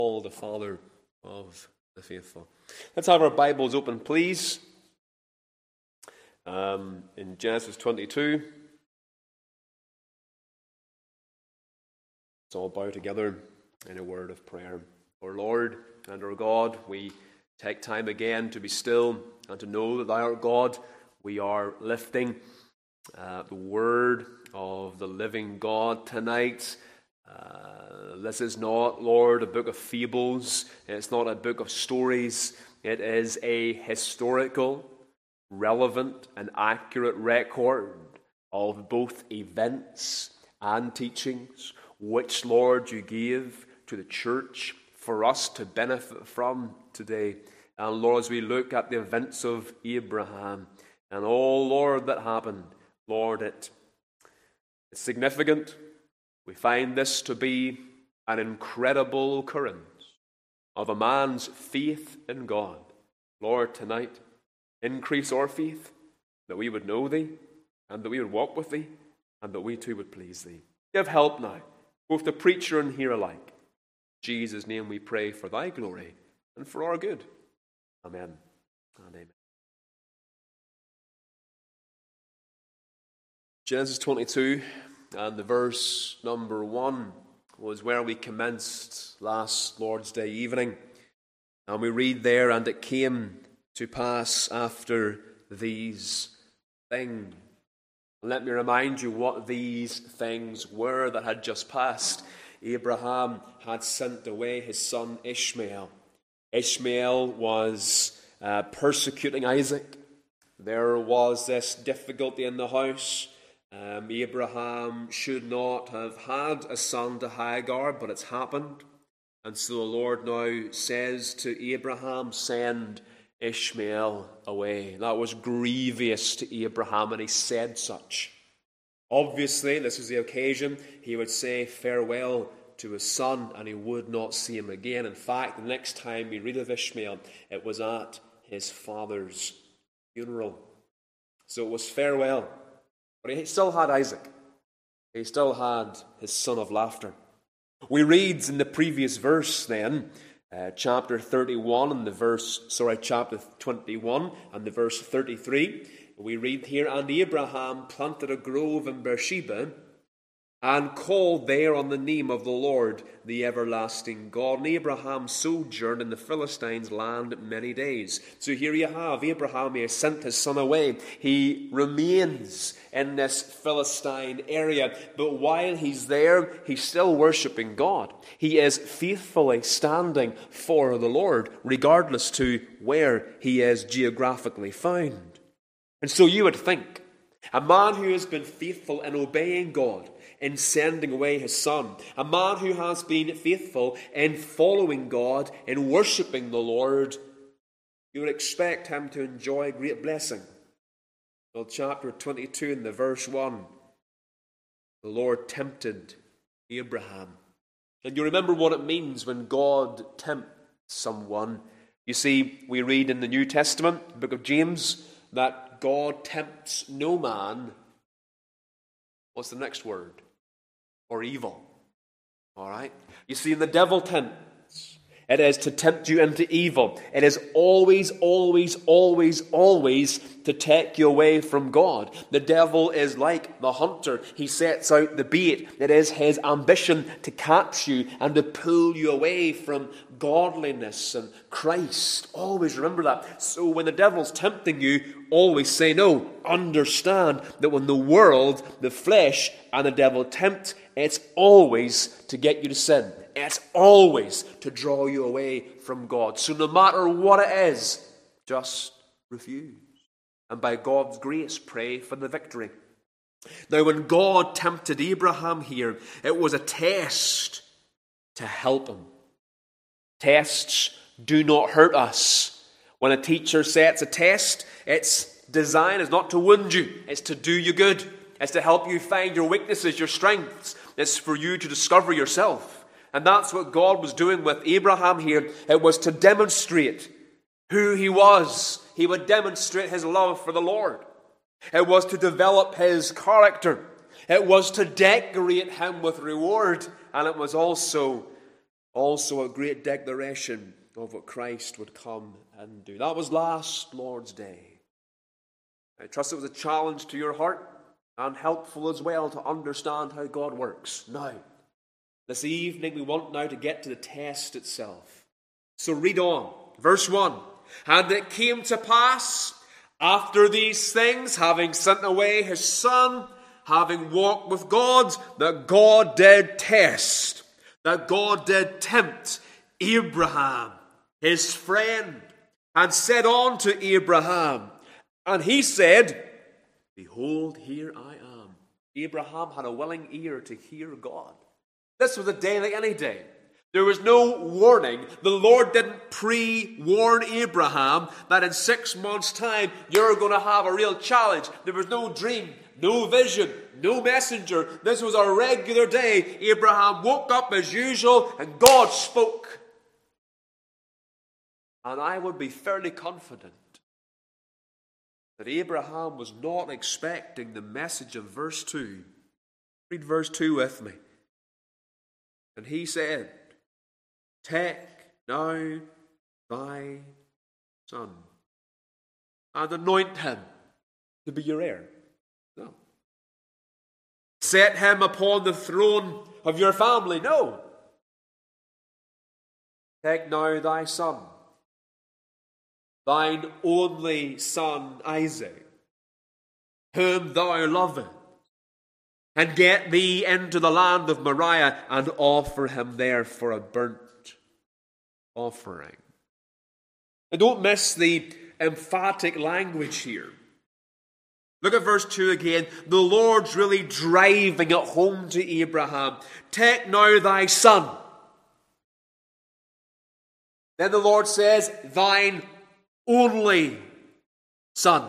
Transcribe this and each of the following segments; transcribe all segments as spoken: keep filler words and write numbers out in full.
Paul, the father of the faithful. Let's have our Bibles open, please. Um, in Genesis twenty-two. Let's all bow together in a word of prayer. Our Lord and our God, we take time again to be still and to know that Thou art God. We are lifting uh, the word of the living God tonight. Uh, this is not, Lord, a book of fables. It's not a book of stories. It is a historical, relevant, and accurate record of both events and teachings, which, Lord, You gave to the church for us to benefit from today. And Lord, as we look at the events of Abraham and all, Lord, that happened, Lord, it, it's significant. We find this to be an incredible occurrence of a man's faith in God. Lord, tonight, increase our faith, that we would know Thee, and that we would walk with Thee, and that we too would please Thee. Give help now, both the preacher and hearer alike. In Jesus' name we pray for Thy glory and for our good. Amen and amen. Genesis twenty-two. And the verse number one was where we commenced last Lord's Day evening. And we read there, and it came to pass after these things. Let me remind you what these things were that had just passed. Abraham had sent away his son Ishmael. Ishmael was uh, persecuting Isaac. There was this difficulty in the house. Um, Abraham should not have had a son to Hagar, but it's happened. And so the Lord now says to Abraham, send Ishmael away. That was grievous to Abraham, and he said such. Obviously, this is the occasion. He would say farewell to his son, and he would not see him again. In fact, the next time we read of Ishmael, it was at his father's funeral. So it was farewell. But he still had Isaac. He still had his son of laughter. We read in the previous verse then, uh, chapter thirty-one and the verse, sorry, chapter twenty-one and the verse thirty-three. We read here, and Abraham planted a grove in Beersheba and called there on the name of the Lord, the everlasting God. And Abraham sojourned in the Philistines' land many days. So here you have Abraham. He has sent his son away. He remains in this Philistine area. But while he's there, he's still worshipping God. He is faithfully standing for the Lord, regardless to where he is geographically found. And so you would think, a man who has been faithful in obeying God, in sending away his son, a man who has been faithful in following God, in worshipping the Lord, you would expect him to enjoy great blessing. Well, chapter twenty-two and the verse one, the Lord tempted Abraham. And you remember what it means when God tempts someone. You see, we read in the New Testament, the book of James, that God tempts no man. What's the next word? Or evil. All right? You see, the devil tempts. It is to tempt you into evil. It is always, always, always, always to take you away from God. The devil is like the hunter. He sets out the bait. It is his ambition to catch you and to pull you away from godliness and Christ. Always remember that. So when the devil's tempting you, always say no. Understand that when the world, the flesh, and the devil tempt, it's always to get you to sin. It's always to draw you away from God. So no matter what it is, just refuse. And by God's grace, pray for the victory. Now, when God tempted Abraham here, it was a test to help him. Tests do not hurt us. When a teacher sets a test, its design is not to wound you. It's to do you good. It's to help you find your weaknesses, your strengths. It's for you to discover yourself. And that's what God was doing with Abraham here. It was to demonstrate who he was. He would demonstrate his love for the Lord. It was to develop his character. It was to decorate him with reward. And it was also Also a great declaration of what Christ would come and do. That was last Lord's Day. I trust it was a challenge to your heart and helpful as well to understand how God works. Now, this evening we want now to get to the test itself. So read on. Verse one. And it came to pass after these things, having sent away his Son, having walked with God, that God did test, that God did tempt Abraham, his friend, and said unto Abraham, and he said, Behold, here I am. Abraham had a willing ear to hear God. This was a day like any day. There was no warning. The Lord didn't pre-warn Abraham that in six months' time you're going to have a real challenge. There was no dream, no vision, no messenger. This was a regular day. Abraham woke up as usual and God spoke. And I would be fairly confident that Abraham was not expecting the message of verse two. Read verse two with me. And he said, Take now thy son, and anoint him to be your heir. No. Set him upon the throne of your family. No. Take now thy son, thine only son Isaac, whom thou lovest, and get thee into the land of Moriah, and offer him there for a burnt offering. And don't miss the emphatic language here. Look at verse two again. The Lord's really driving it home to Abraham. Take now thy son. Then the Lord says, thine only son.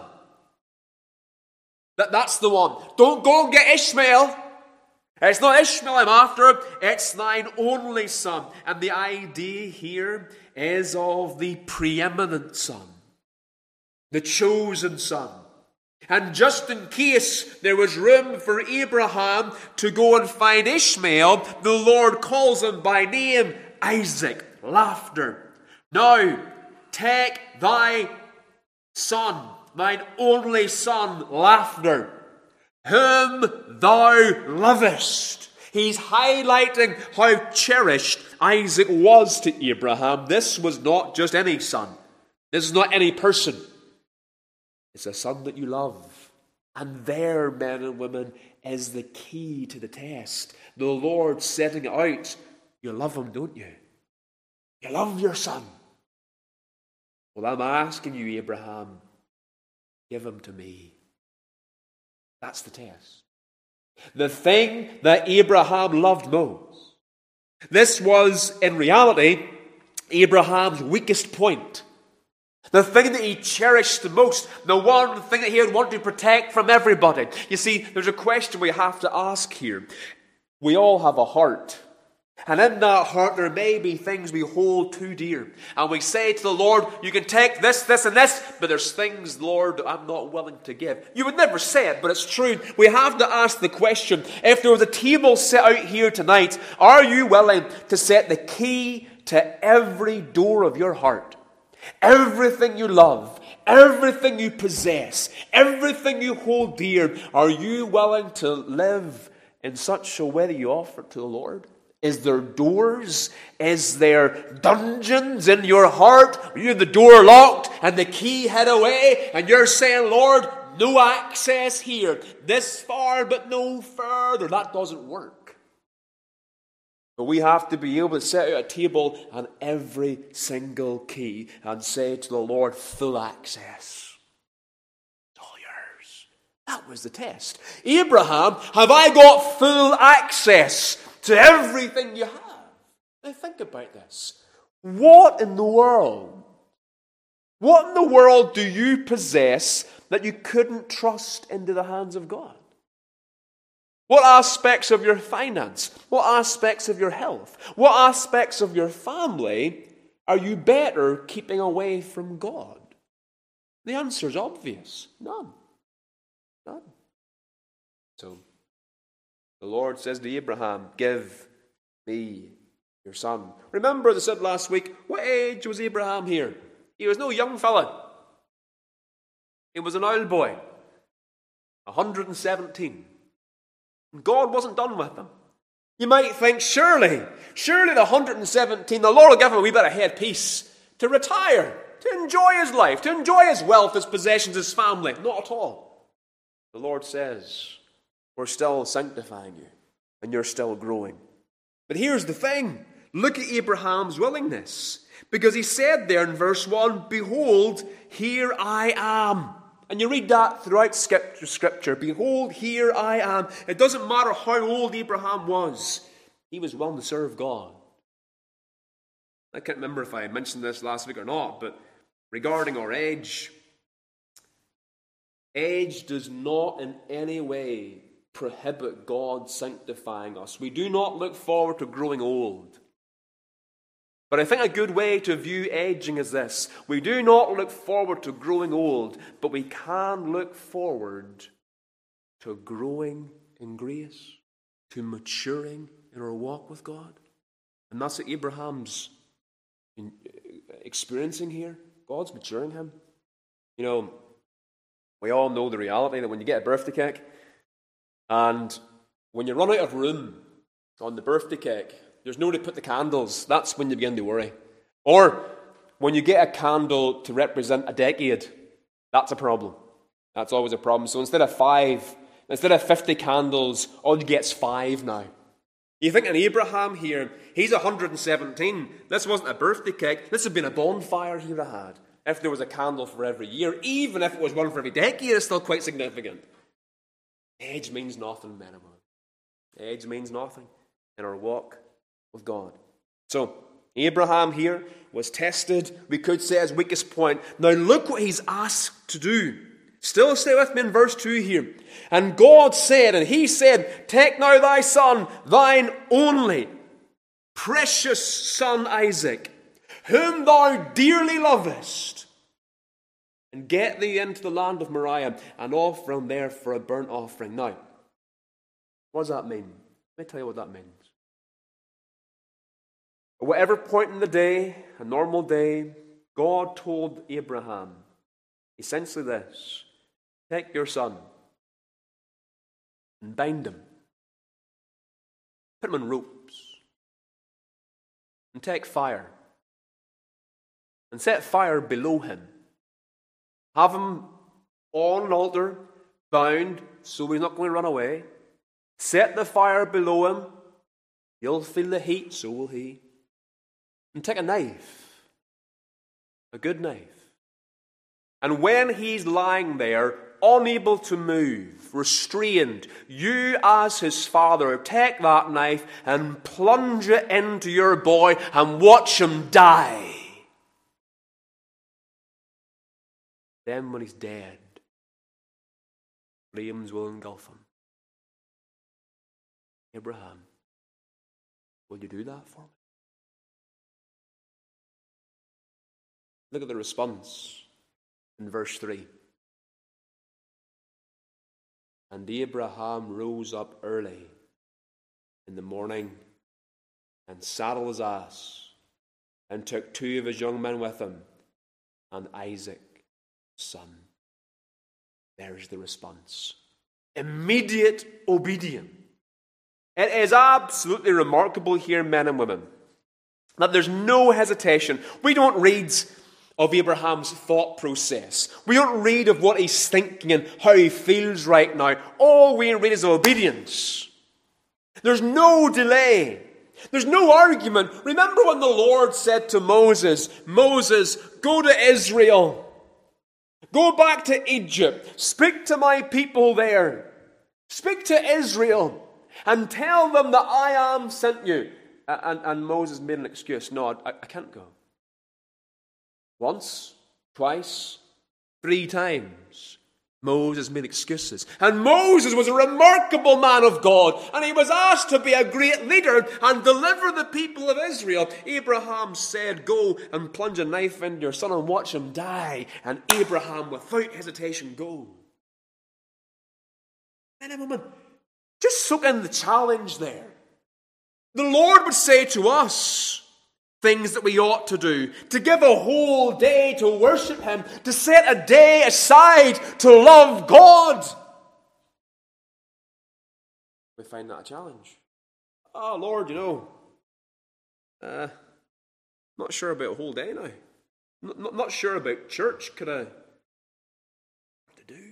That, that's the one. Don't go and get Ishmael. It's not Ishmael I'm after. It's thine only son. And the idea here is of the preeminent son, the chosen son. And just in case there was room for Abraham to go and find Ishmael, the Lord calls him by name, Isaac. Laughter. Now, take thy son, thine only son, laughter, whom thou lovest. He's highlighting how cherished Isaac was to Abraham. This was not just any son. This is not any person. It's a son that you love. And there, men and women, is the key to the test. The Lord setting it out. You love him, don't you? You love your son. Well, I'm asking you, Abraham, give him to me. That's the test. The thing that Abraham loved most. This was, in reality, Abraham's weakest point. The thing that he cherished the most. The one thing that he would want to protect from everybody. You see, there's a question we have to ask here. We all have a heart. And in that heart there may be things we hold too dear. And we say to the Lord, you can take this, this and this, but there's things, Lord, I'm not willing to give. You would never say it, but it's true. We have to ask the question, if there was a table set out here tonight, are you willing to set the key to every door of your heart? Everything you love, everything you possess, everything you hold dear, are you willing to live in such a way that you offer it to the Lord? Is there doors? Is there dungeons in your heart? Are you in the door locked and the key hid away? And you're saying, Lord, no access here. This far but no further. That doesn't work. But we have to be able to set out a table and every single key and say to the Lord, full access. It's all yours. That was the test. Abraham, have I got full access to everything you have? Now think about this. What in the world, what in the world do you possess that you couldn't trust into the hands of God? What aspects of your finance, what aspects of your health, what aspects of your family are you better keeping away from God? The answer is obvious. None. None. So, the Lord says to Abraham, give me your son. Remember, as I said last week, what age was Abraham here? He was no young fella. He was an old boy, one hundred seventeen. And God wasn't done with him. You might think, surely, surely the one hundred seventeen, the Lord will give him a wee bit of headpiece to retire, to enjoy his life, to enjoy his wealth, his possessions, his family. Not at all. The Lord says, we're still sanctifying you, and you're still growing. But here's the thing. Look at Abraham's willingness. Because he said there in verse one, behold, here I am. And you read that throughout Scripture. Behold, here I am. It doesn't matter how old Abraham was. He was willing to serve God. I can't remember if I mentioned this last week or not, but regarding our age, age does not in any way prohibit God sanctifying us. We do not look forward to growing old. But I think a good way to view aging is this. We do not look forward to growing old, but we can look forward to growing in grace, to maturing in our walk with God. And that's what Abraham's experiencing here. God's maturing him. You know, we all know the reality that when you get a birthday cake, and when you run out of room on the birthday cake, there's nowhere to put the candles. That's when you begin to worry. Or when you get a candle to represent a decade, that's a problem. That's always a problem. So instead of five, instead of fifty candles, all you get is five now. You think in Abraham here, he's one hundred seventeen. This wasn't a birthday cake. This had been a bonfire he would have had. If there was a candle for every year, even if it was one for every decade, it's still quite significant. Age means nothing, men and women. Age means nothing in our walk with God. So, Abraham here was tested, we could say, his weakest point. Now look what he's asked to do. Still stay with me in verse two here. And God said, and he said, take now thy son, thine only, precious son Isaac, whom thou dearly lovest, and get thee into the land of Moriah, and offer him there for a burnt offering. Now, what does that mean? Let me tell you what that means. At whatever point in the day, a normal day, God told Abraham essentially this: take your son and bind him, put him in ropes, and take fire, and set fire below him. Have him on an altar, bound, so he's not going to run away. Set the fire below him. He'll feel the heat, so will he. And take a knife, a good knife. And when he's lying there, unable to move, restrained, you as his father take that knife and plunge it into your boy and watch him die. Then when he's dead, flames will engulf him. Abraham, will you do that for me? Look at the response in verse three. And Abraham rose up early in the morning and saddled his ass and took two of his young men with him and Isaac, his son. There's the response. Immediate obedience. It is absolutely remarkable here, men and women, that there's no hesitation. We don't read of Abraham's thought process. We don't read of what he's thinking and how he feels right now. All we read is obedience. There's no delay. There's no argument. Remember when the Lord said to Moses, Moses, go to Israel. Go back to Egypt. Speak to my people there. Speak to Israel and tell them that I am sent you. And, and Moses made an excuse. No, I, I can't go. Once, twice, three times, Moses made excuses. And Moses was a remarkable man of God. And he was asked to be a great leader and deliver the people of Israel. Abraham said, go and plunge a knife into your son and watch him die. And Abraham, without hesitation, go. Men and women, just soak in the challenge there. The Lord would say to us things that we ought to do, to give a whole day to worship Him, to set a day aside to love God. We find that a challenge. Oh, Lord, you know, uh, not sure about a whole day now. Not, not, not sure about church. Could I? What to do?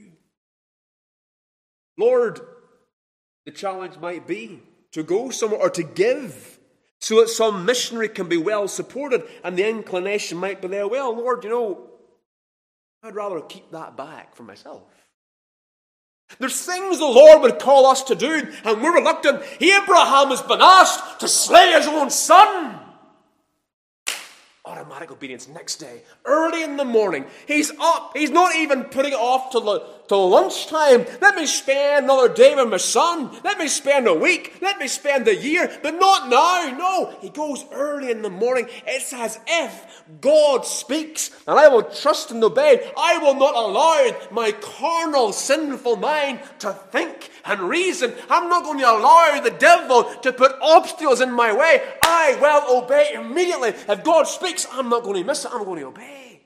Lord, the challenge might be to go somewhere or to give so that some missionary can be well supported, and the inclination might be there. Well, Lord, you know, I'd rather keep that back for myself. There's things the Lord would call us to do, and we're reluctant. Abraham has been asked to slay his own son. Automatic obedience. Next day, early in the morning, he's up. He's not even putting it off till, till lunchtime. Let me spend another day with my son. Let me spend a week. Let me spend a year. But not now. No, he goes early in the morning. It's as if God speaks, and I will trust and obey. I will not allow my carnal, sinful mind to think and reason. I'm not going to allow the devil to put obstacles in my way. I will obey immediately. If God speaks, I'm not going to miss it. I'm going to obey.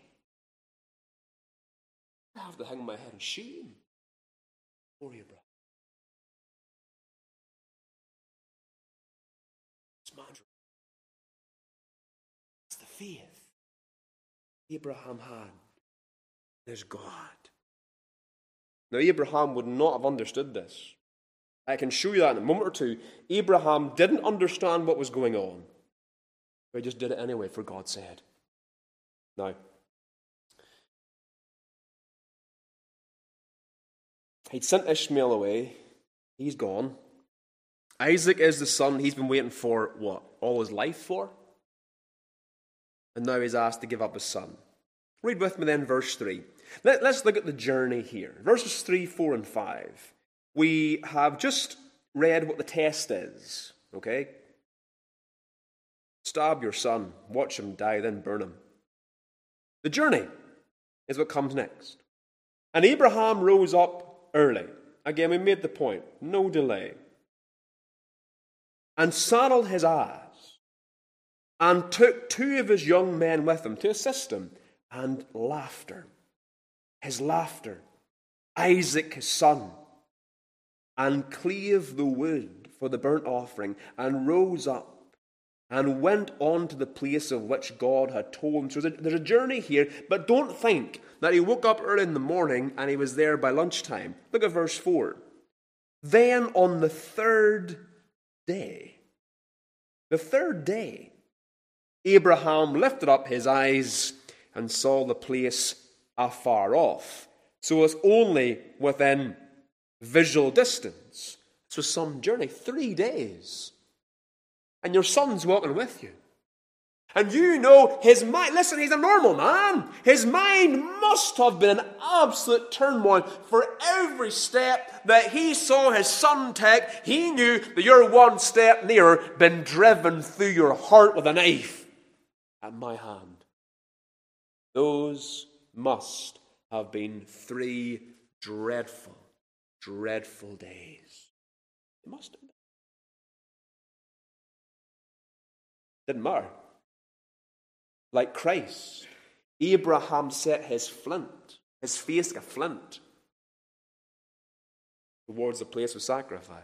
I have to hang my head in shame for you, brother. It's man's. It's the faith Abraham had. There's God. Now, Abraham would not have understood this. I can show you that in a moment or two. Abraham didn't understand what was going on. But he just did it anyway, for God said. Now, he'd sent Ishmael away. He's gone. Isaac is the son he's been waiting for, what, all his life for? And now he's asked to give up his son. Read with me then verse three. Let, let's look at the journey here. Verses three, four, and five. We have just read what the test is, okay? Stab your son, watch him die, then burn him. The journey is what comes next. And Abraham rose up early. Again, we made the point. No delay. And saddled his ass, and took two of his young men with him to assist him, and laughter. His laughter. Isaac, his son. And clave the wood for the burnt offering, and rose up, and went on to the place of which God had told him. So there's a journey here, but don't think that he woke up early in the morning and he was there by lunchtime. Look at verse four. Then on the third day, the third day, Abraham lifted up his eyes and saw the place afar off. So it's only within visual distance. So some journey, three days. And your son's walking with you. And you know his mind, listen, he's a normal man. His mind must have been in absolute turmoil for every step that he saw his son take. He knew that you're one step nearer, been driven through your heart with a knife at my hand. Those must have been three dreadful, dreadful days. It must have been. Didn't matter. Like Christ, Abraham set his flint, his face like a flint, towards the place of sacrifice.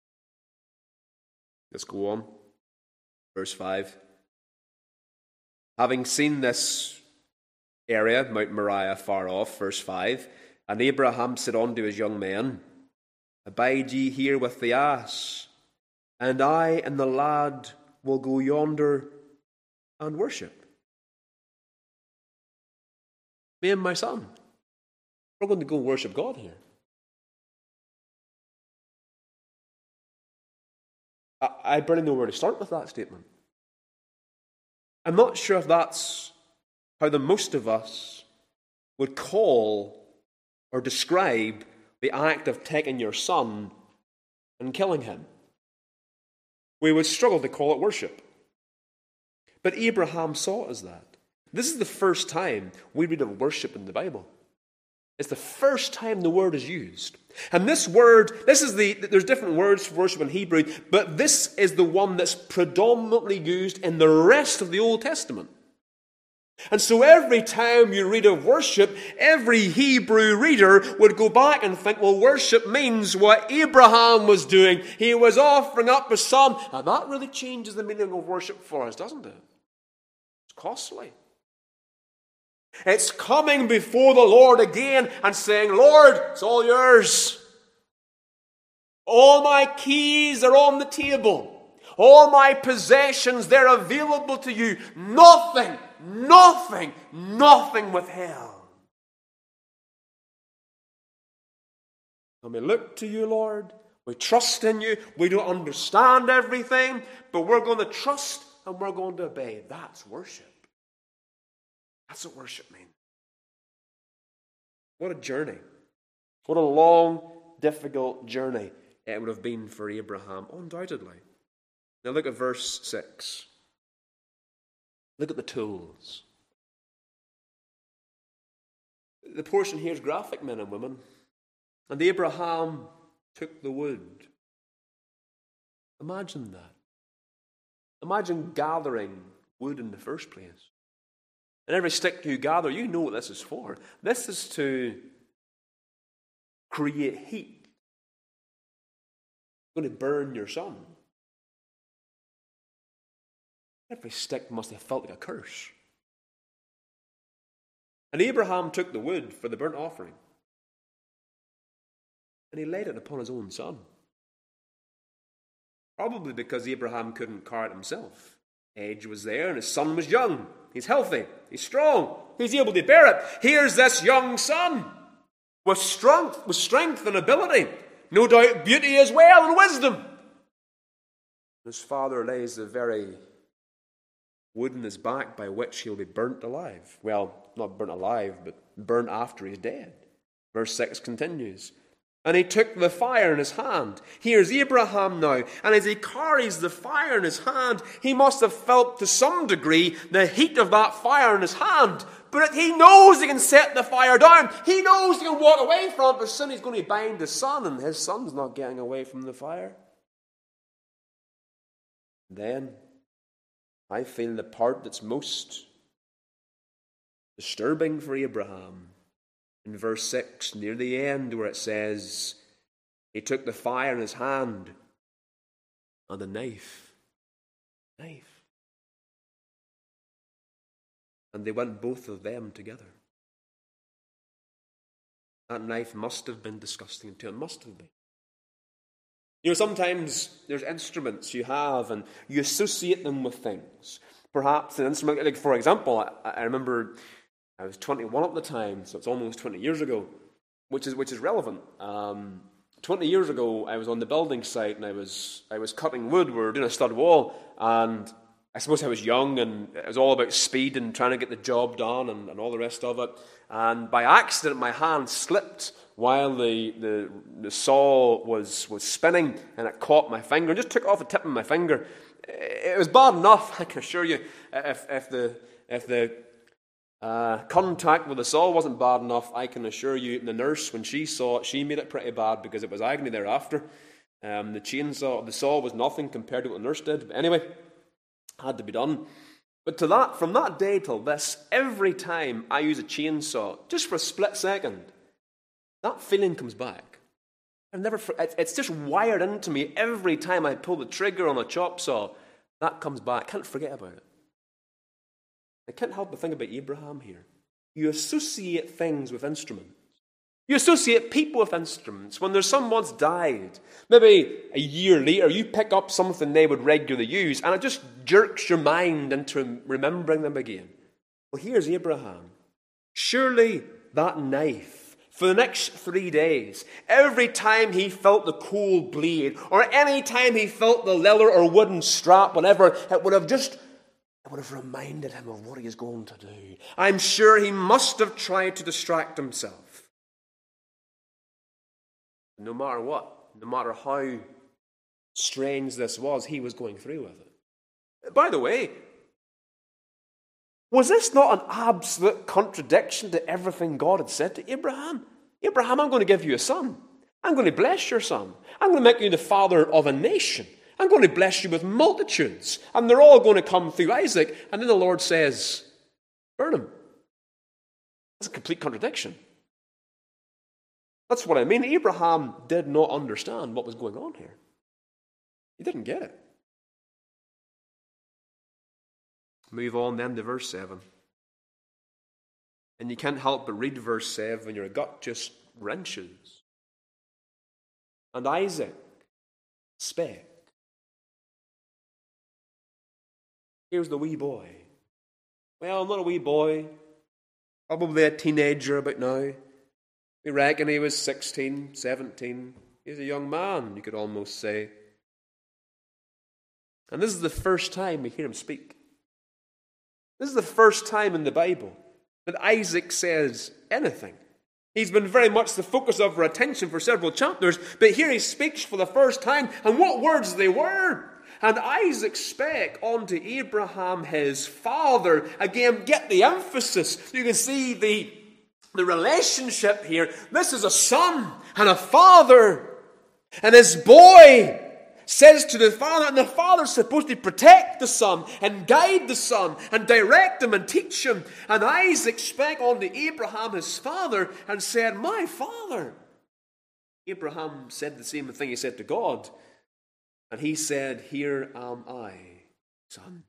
Let's go on. Verse five. Having seen this area, Mount Moriah, far off, verse five, and Abraham said unto his young men, Abide ye here with the ass, and I and the lad will go yonder and worship. Me and my son, we're going to go worship God here. I, I barely know where to start with that statement. I'm not sure if that's how the most of us would call or describe the act of taking your son and killing him. We would struggle to call it worship. But Abraham saw it as that. This is the first time we read of worship in the Bible. It's the first time the word is used. And this word, this is the, there's different words for worship in Hebrew, but this is the one that's predominantly used in the rest of the Old Testament. And so every time you read of worship, every Hebrew reader would go back and think, well, worship means what Abraham was doing. He was offering up his son. Now that really changes the meaning of worship for us, doesn't it? It's costly. It's coming before the Lord again and saying, Lord, it's all yours. All my keys are on the table. All my possessions, they're available to you. Nothing, nothing, nothing withheld. And we look to you, Lord. We trust in you. We don't understand everything, but we're going to trust and we're going to obey. That's worship. That's what worship means. What a journey. What a long, difficult journey it would have been for Abraham, undoubtedly. Now look at verse six. Look at the tools. The portion here is graphic, men and women. And Abraham took the wood. Imagine that. Imagine gathering wood in the first place. And every stick you gather, you know what this is for. This is to create heat. It's going to burn your son. Every stick must have felt like a curse. And Abraham took the wood for the burnt offering, and he laid it upon his own son. Probably because Abraham couldn't carry it himself. Age was there, and his son was young. He's healthy. He's strong. He's able to bear it. Here's this young son with strength, with strength and ability. No doubt beauty as well and wisdom. His father lays the very wood in his back by which he'll be burnt alive. Well, not burnt alive, but burnt after he's dead. Verse six continues. And he took the fire in his hand. Here's Abraham now. And as he carries the fire in his hand, he must have felt to some degree the heat of that fire in his hand. But he knows he can set the fire down. He knows he can walk away from it. But soon he's going to bind his son, and his son's not getting away from the fire. Then I feel the part that's most disturbing for Abraham in verse six, near the end, where it says, he took the fire in his hand and a knife. Knife. And they went both of them together. That knife must have been disgusting too. It must have been. You know, sometimes there's instruments you have and you associate them with things. Perhaps an instrument, like for example, I, I remember I was twenty-one at the time, so it's almost twenty years ago, which is which is relevant. Um, twenty years ago, I was on the building site and I was I was cutting wood. We were doing a stud wall, and I suppose I was young and it was all about speed and trying to get the job done and, and all the rest of it. And by accident, my hand slipped while the, the, the saw was, was spinning, and it caught my finger and just took off the tip of my finger. It was bad enough, I can assure you, if, if the, if the uh, contact with the saw wasn't bad enough, I can assure you the nurse, when she saw it, she made it pretty bad because it was agony thereafter. Um, the chainsaw, the saw was nothing compared to what the nurse did. But anyway, had to be done. But to that, from that day till this, every time I use a chainsaw, just for a split second, that feeling comes back. I've never, it's just wired into me every time I pull the trigger on a chop saw. That comes back. I can't forget about it. I can't help but think about Abraham here. You associate things with instruments. You associate people with instruments. When there's someone's died, maybe a year later, you pick up something they would regularly use, and it just jerks your mind into remembering them again. Well, here's Abraham. Surely that knife, for the next three days, every time he felt the cold blade, or any time he felt the leather or wooden strap, whatever, it would have just, it would have reminded him of what he is going to do. I'm sure he must have tried to distract himself. No matter what, no matter how strange this was, he was going through with it. By the way, Was this not an absolute contradiction to everything God had said to Abraham? Abraham, I'm going to give you a son. I'm going to bless your son. I'm going to make you the father of a nation. I'm going to bless you with multitudes. And they're all going to come through Isaac. And then the Lord says, burn him. That's a complete contradiction. That's what I mean. Abraham did not understand what was going on here. He didn't get it. Move on then to verse seven. And you can't help but read verse seven. Your gut just wrenches. And Isaac spake. Here's the wee boy. Well, not a wee boy. Probably a teenager about now. We reckon he was sixteen, seventeen. He's a young man, you could almost say. And this is the first time we hear him speak. This is the first time in the Bible that Isaac says anything. He's been very much the focus of our attention for several chapters, but here he speaks for the first time, and what words they were. And Isaac spake unto Abraham his father. Again, get the emphasis. You can see the, the relationship here. This is a son and a father. And his boy says to the father, and the father's supposed to protect the son and guide the son and direct him and teach him. And Isaac spake unto Abraham his father and said, my father. Abraham said the same thing he said to God. And he said, here am I, son.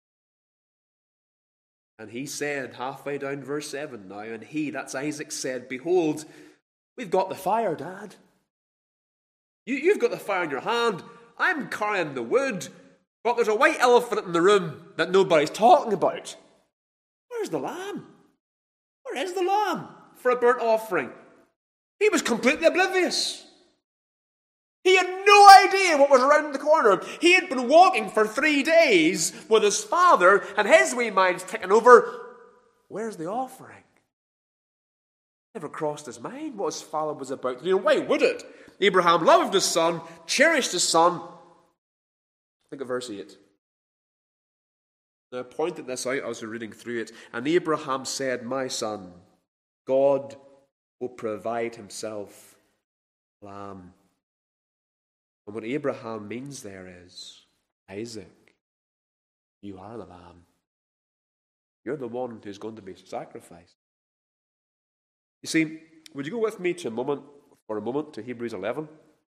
And he said, halfway down verse seven now, and he, that's Isaac, said, behold, we've got the fire, Dad. You, you've got the fire in your hand. I'm carrying the wood, but there's a white elephant in the room that nobody's talking about. Where's the lamb? Where is the lamb for a burnt offering? He was completely oblivious. He had no idea what was around the corner. He had been walking for three days with his father, and his wee mind's ticking over. Where's the offering? Never crossed his mind what his father was about to do. Why would it? Abraham loved his son, cherished his son. Think of verse eight. Now I pointed this out as we were reading through it. And Abraham said, my son, God will provide himself a lamb. And what Abraham means there is, Isaac, you are the lamb. You're the one who's going to be sacrificed. You see, would you go with me to a moment, for a moment, to Hebrews eleven?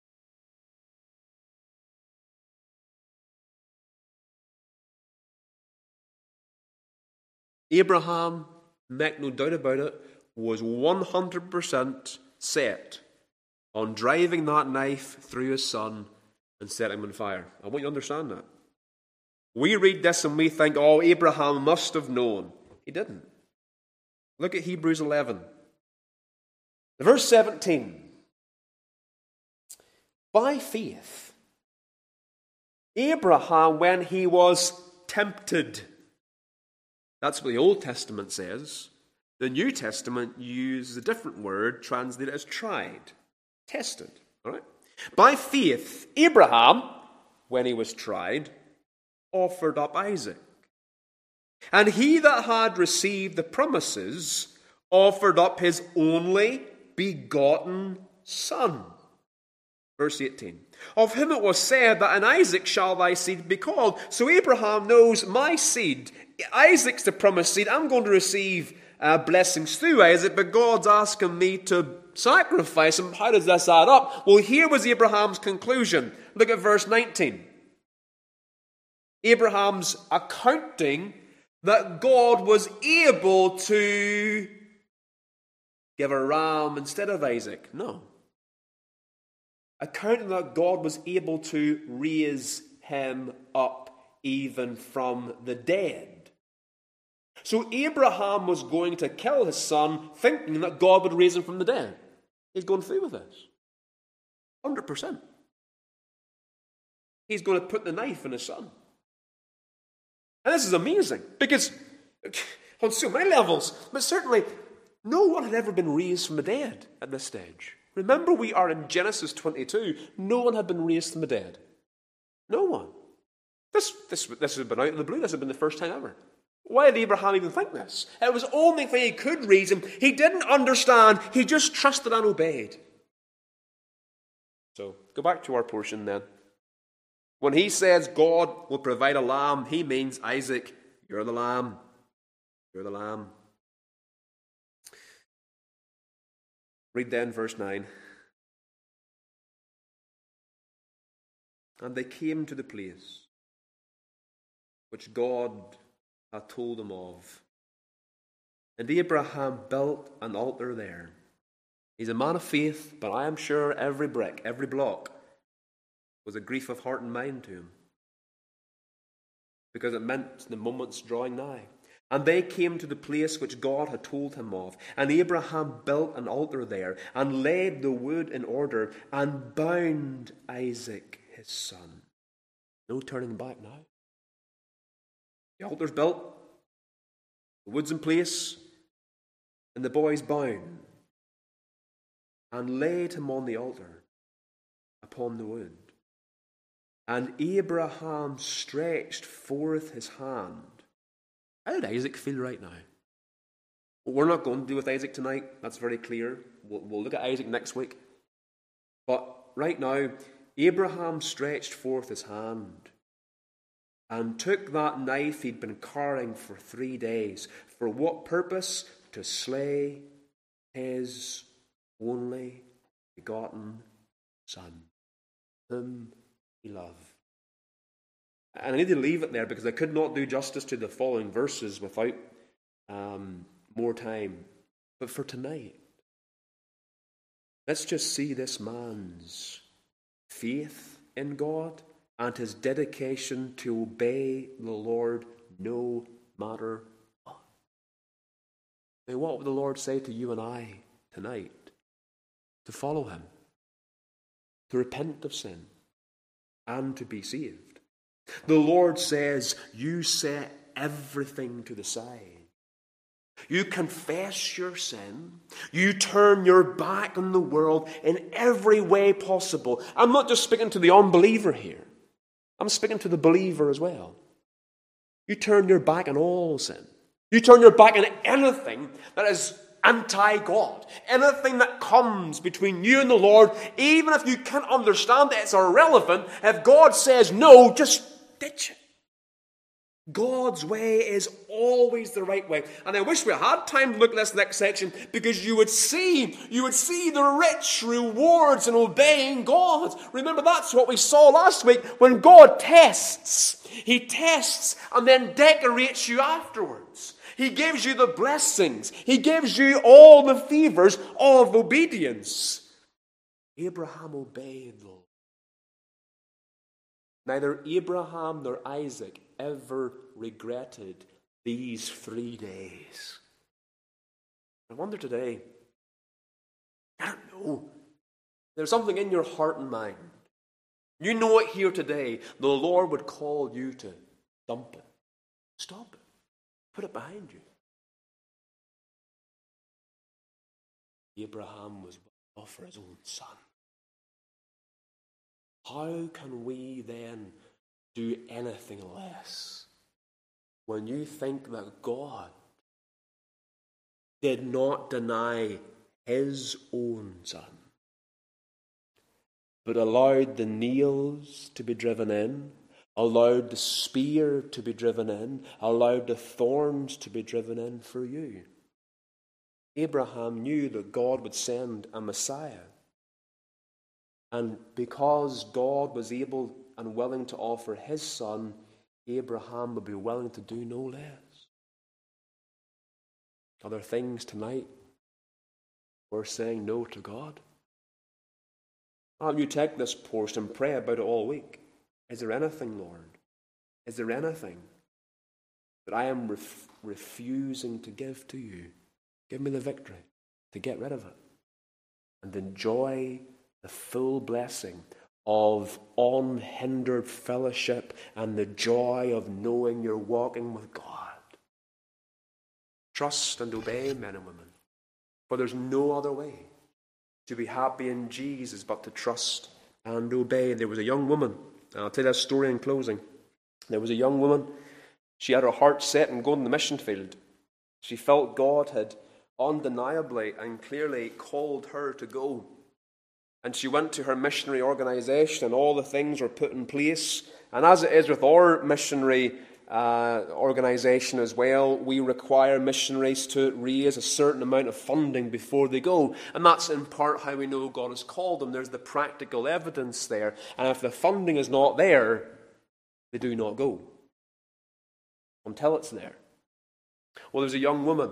Abraham, make no doubt about it, was one hundred percent set on driving that knife through his son and setting him on fire. I want you to understand that. We read this and we think, oh, Abraham must have known. He didn't. Look at Hebrews eleven. Verse seventeen. By faith, Abraham, when he was tempted, that's what the Old Testament says. The New Testament uses a different word, translated as tried. Tested, all right? By faith, Abraham, when he was tried, offered up Isaac. And he that had received the promises offered up his only begotten son. Verse eighteen. Of him it was said that in Isaac shall thy seed be called. So Abraham knows my seed. Isaac's the promised seed. I'm going to receive uh, blessings through Isaac, but God's asking me to sacrifice him. How does this add up? Well, here was Abraham's conclusion. Look at verse nineteen. Abraham's accounting that God was able to give a ram instead of Isaac. No. Accounting that God was able to raise him up even from the dead. So Abraham was going to kill his son thinking that God would raise him from the dead. He's going through with this. one hundred percent. He's going to put the knife in his son. And this is amazing because on so many levels, but certainly no one had ever been raised from the dead at this stage. Remember, we are in Genesis twenty-two. No one had been raised from the dead. No one. This, this, this has been out of the blue. This has been the first time ever. Why did Abraham even think this? It was only if he could reason. He didn't understand. He just trusted and obeyed. So, go back to our portion then. When he says God will provide a lamb, he means, Isaac, you're the lamb. You're the lamb. Read then verse nine. And they came to the place which God had told them of. And Abraham built an altar there. He's a man of faith, but I am sure every brick, every block was a grief of heart and mind to him, because it meant the moment's drawing nigh. And they came to the place which God had told him of. And Abraham built an altar there, and laid the wood in order, and bound Isaac his son. No turning back now. The altar's built, the wood's in place, and the boy's bound, and laid him on the altar upon the wood. And Abraham stretched forth his hand. How did Isaac feel right now? Well, we're not going to do with Isaac tonight. That's very clear. We'll, we'll look at Isaac next week. But right now, Abraham stretched forth his hand and took that knife he'd been carving for three days. For what purpose? To slay his only begotten son, whom he loved. And I need to leave it there because I could not do justice to the following verses without um, more time. But for tonight, let's just see this man's faith in God and his dedication to obey the Lord no matter what. Now, what would the Lord say to you and I tonight? To follow him, to repent of sin, and to be saved. The Lord says, you set everything to the side. You confess your sin. You turn your back on the world in every way possible. I'm not just speaking to the unbeliever here. I'm speaking to the believer as well. You turn your back on all sin. You turn your back on anything that is anti-God. Anything that comes between you and the Lord, even if you can't understand it, it's irrelevant. If God says no, just ditch it. God's way is always the right way. And I wish we had time to look at this next section, because you would see, you would see the rich rewards in obeying God. Remember, that's what we saw last week. When God tests, he tests and then decorates you afterwards. He gives you the blessings. He gives you all the favors of obedience. Abraham obeyed, though. Neither Abraham nor Isaac ever regretted these three days. I wonder today, I don't know, there's something in your heart and mind. You know it here today. The Lord would call you to dump it. Stop it. Put it behind you. Abraham was well off for his own son. How can we then do anything less when you think that God did not deny his own son, but allowed the nails to be driven in, allowed the spear to be driven in, allowed the thorns to be driven in for you? Abraham knew that God would send a Messiah. And because God was able and willing to offer his son, Abraham would be willing to do no less. Are there things tonight we're saying no to God? Why don't you take this portion and pray about it all week? Is there anything, Lord? Is there anything that I am ref- refusing to give to you? Give me the victory to get rid of it and enjoy the full blessing of unhindered fellowship and the joy of knowing you're walking with God. Trust and obey, men and women, for there's no other way to be happy in Jesus but to trust and obey. There was a young woman, and I'll tell you that story in closing. There was a young woman She had her heart set on going to the mission field. She felt God had undeniably and clearly called her to go. And she went to her missionary organization, and all the things were put in place. And as it is with our missionary uh, organization as well, we require missionaries to raise a certain amount of funding before they go. And that's in part how we know God has called them. There's the practical evidence there. And if the funding is not there, they do not go until it's there. Well, there's a young woman,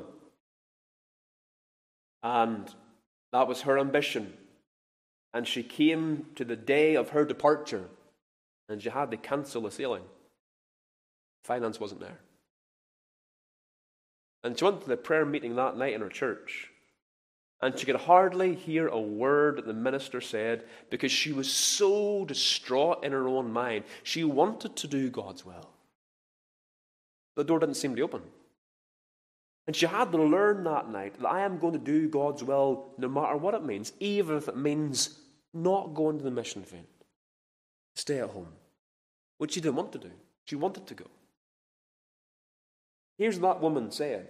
and that was her ambition. And she came to the day of her departure, and she had to cancel the sailing. Finance wasn't there. And she went to the prayer meeting that night in her church, and she could hardly hear a word that the minister said because she was so distraught in her own mind. She wanted to do God's will. The door didn't seem to open. And she had to learn that night that I am going to do God's will no matter what it means, even if it means not going to the mission field. Stay at home, which she didn't want to do. She wanted to go. Here's what that woman said.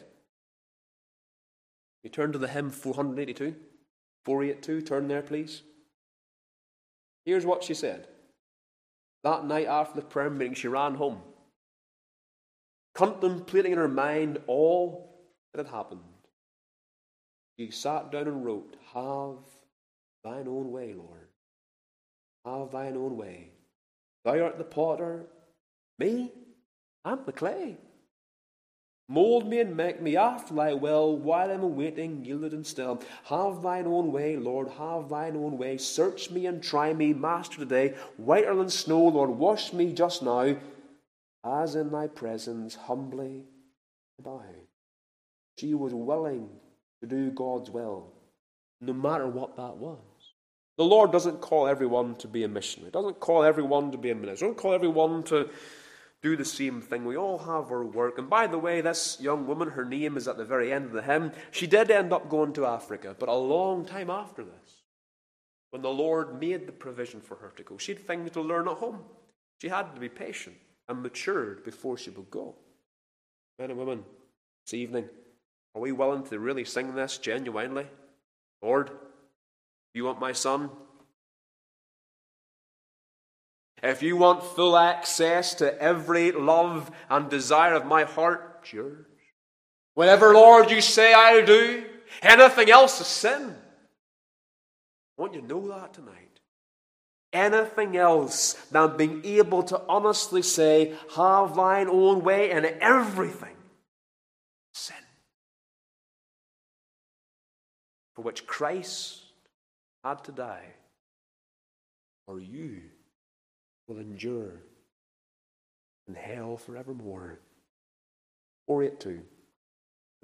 You turn to the hymn four eighty-two. four eighty-two, turn there, please. Here's what she said. That night after the prayer meeting, she ran home, contemplating in her mind all that had happened. She sat down and wrote, "Have thine own way, Lord. Have thine own way. Thou art the potter, me, I'm the clay. Mold me and make me after thy will, while I'm awaiting, yielded and still. Have thine own way, Lord, have thine own way. Search me and try me, Master, today. Whiter than snow, Lord, wash me just now, as in thy presence humbly bow." She was willing to do God's will, no matter what that was. The Lord doesn't call everyone to be a missionary. Doesn't call everyone to be a minister. Doesn't call everyone to do the same thing. We all have our work. And by the way, this young woman, her name is at the very end of the hymn. She did end up going to Africa, but a long time after this, when the Lord made the provision for her to go. She had things to learn at home. She had to be patient and matured before she would go. Men and women, this evening, are we willing to really sing this genuinely? Lord, you want my son? If you want full access to every love and desire of my heart, it's yours. Whatever, Lord, you say I'll do, anything else is sin. I want you to know that tonight. Anything else than being able to honestly say, have thine own way in everything, sin. For which Christ had to die, or you will endure in hell forevermore. four eighty-two